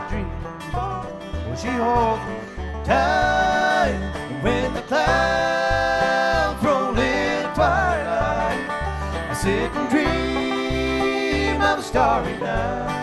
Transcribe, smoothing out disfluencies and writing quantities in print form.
dream. Well, she holds me tight when the clouds roll in twilight. I sit and dream of a starry night.